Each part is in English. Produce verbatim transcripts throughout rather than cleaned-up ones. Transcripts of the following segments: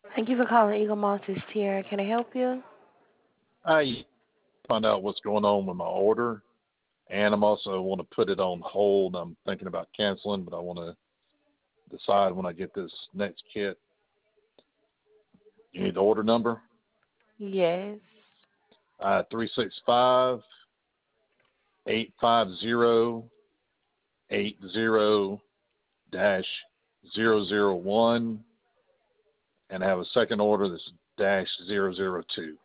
Thank you for calling Eagle Montes Tier. Can I help you? I find out what's going on with my order, and I'm also want to put it on hold. I'm thinking about canceling, but I want to decide when I get this next kit. You need the order number? Yes. Uh, three six five eight five zero eight zero dash zero zero one, and I have a second order that's dash zero zero two.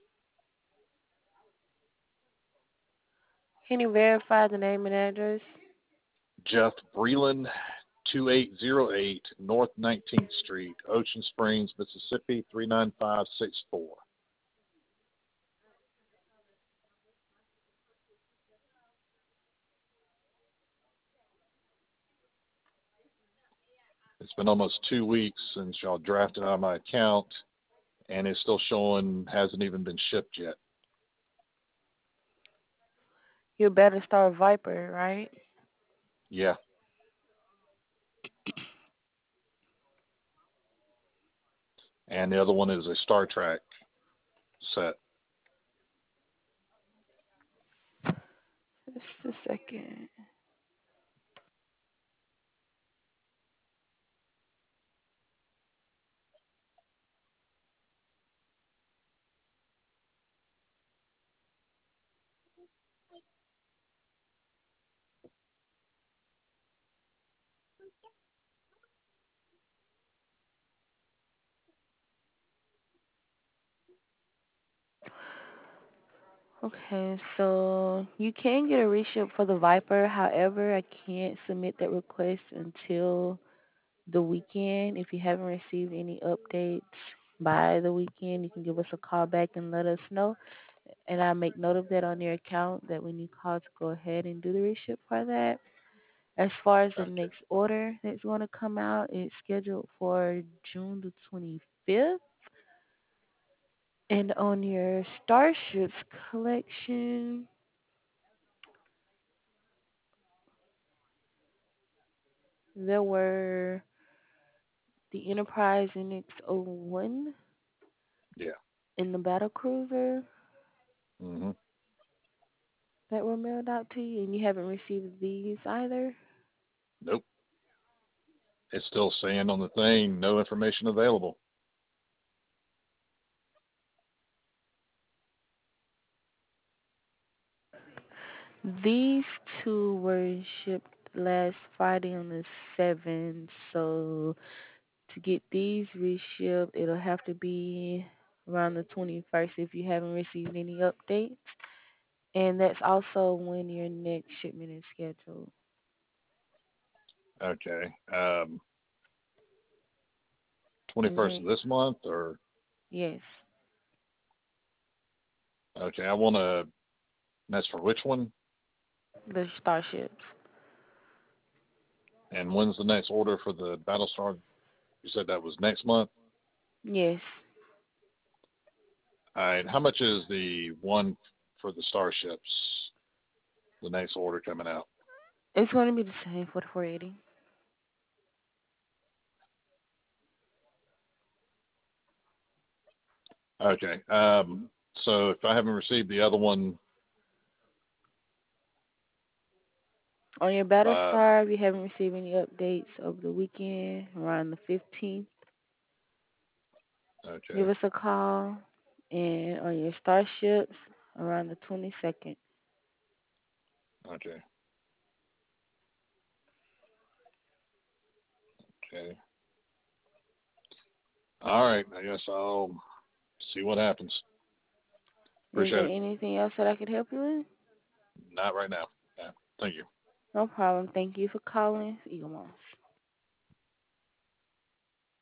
Can you verify the name and address? Jeff Breland, two eight zero eight North nineteenth Street, Ocean Springs, Mississippi, three nine five six four. It's been almost two weeks since y'all drafted out of my account, and it's still showing hasn't even been shipped yet. You're Better Star Viper, right? Yeah. And the other one is a Star Trek set. Just a second. Okay, so you can get a reship for the Viper. However, I can't submit that request until the weekend. If you haven't received any updates by the weekend, you can give us a call back and let us know. And I'll make note of that on your account that when you call to go ahead and do the reship for that. As far as the Okay. next order that's going to come out, it's scheduled for June the twenty-fifth. And on your Starships collection, there were the Enterprise N X oh one Yeah. and the Battle Cruiser hmm that were mailed out to you, and you haven't received these either. Nope. It's still saying on the thing, no information available. These two were shipped last Friday on the seventh, so to get these reshipped, it'll have to be around the twenty-first if you haven't received any updates. And that's also when your next shipment is scheduled. Okay. Um, And twenty-first of then, this month, or yes, okay, I want to. That's for which one? the Starships. And when's the next order for the Battlestar? You said that was next month. Yes. All right. How much is the one for the Starships? The next order coming out. It's going to be the same for the four eighty. Okay. Um, so if I haven't received the other one On your by Battlestar, if you haven't received any updates over the weekend, around the fifteenth, give okay, us a call. And on your Starships, around the twenty-second. okay, okay. All right. I guess I'll see what happens. Is there Appreciate it. anything else that I could help you with? Not right now. Yeah. Thank you. No problem. Thank you for calling Eagle Moss.